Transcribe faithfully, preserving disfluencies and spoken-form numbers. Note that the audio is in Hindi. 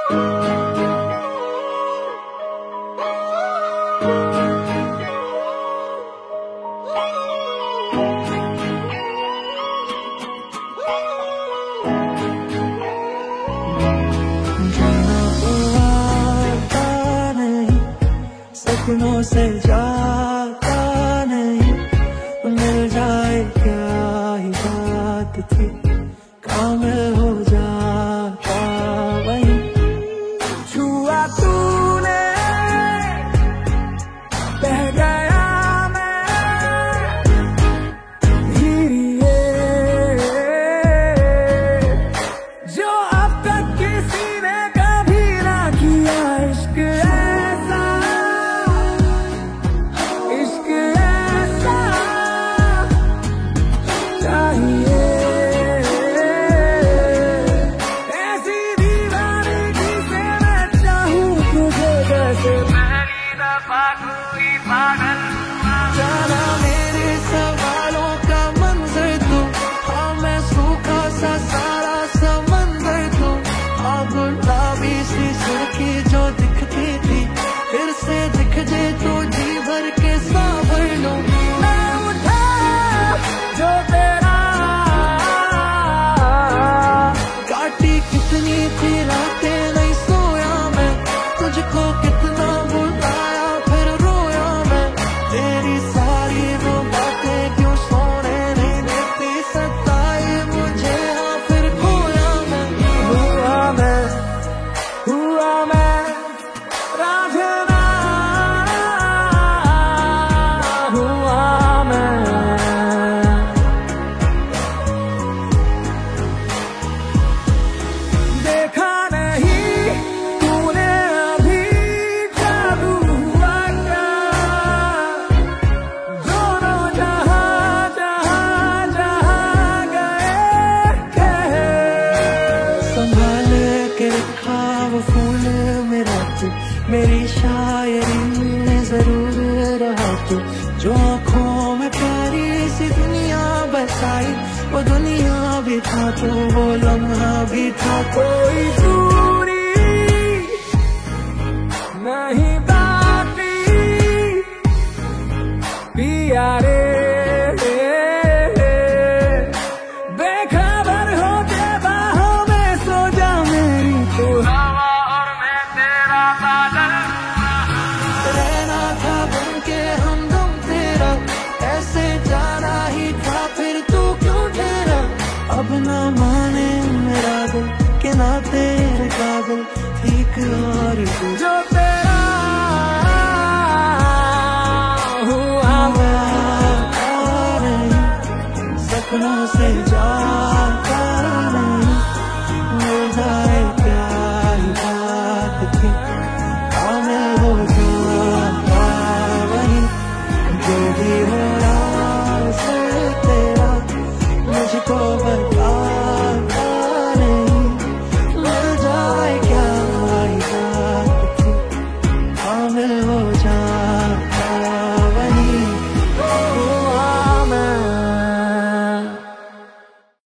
सपनों से जाता नहीं, मिल जाए क्या ही बात थी, काम हो जाता वही। छुआ तूने बह गया मैं धीरे, जो अब तक किसी ने कभी ना किया इश्क ऐसा, इश्क ऐसा चाहिए। ऐसी दीवानगी से मैं चाहूं तुझे जैसे पहली दफा कोई पागल हुआ। जाना मेरे सवालों का मंजर तू, हाँ मैं सूखा सा सारा समंदर तू। हाँ गुलाबी सी सुर्खी जो दिखती थी, फिर से दिख जे तो जी भर के सांभर लूं। मैं उठा जो तेरा, काटी कितनी थी रातें नहीं सोया मैं, तुझको कितना बुलाया फिर रोया मैं। तेरी सारी वो बातें क्यों सोने नहीं देती, सताए मुझे हाँ फिर खोया मैं। हुआ मैं, हुआ मैं रांझना, हुआ मैं। देखा नहीं तूने अभी जादू हुआ क्या, दोनों जहां जहां जहां गए कहे। संभाल के रखा वो फूल मेरा तू, मेरी शायरी में जरूर रहा तू। जो आँखों में प्यारी सी दुनिया बसाई, वो दुनिया भी था तू, वो लम्हा भी था। कोई दूरी नहीं बाकी पिया रे, बेखबर हो के बाहों में सो जा मेरी तू। हवा और मैं तेरा बादल, रहना था बन के हमदम तेरा, ऐसे जाना ही था फिर तू क्यों ठहरा। अब ना माने मेरा दिल के ना तेरे काबिल ठीक और तू। जो तेरा हुआ मैं सपनों से जाता नहीं, मिल जाए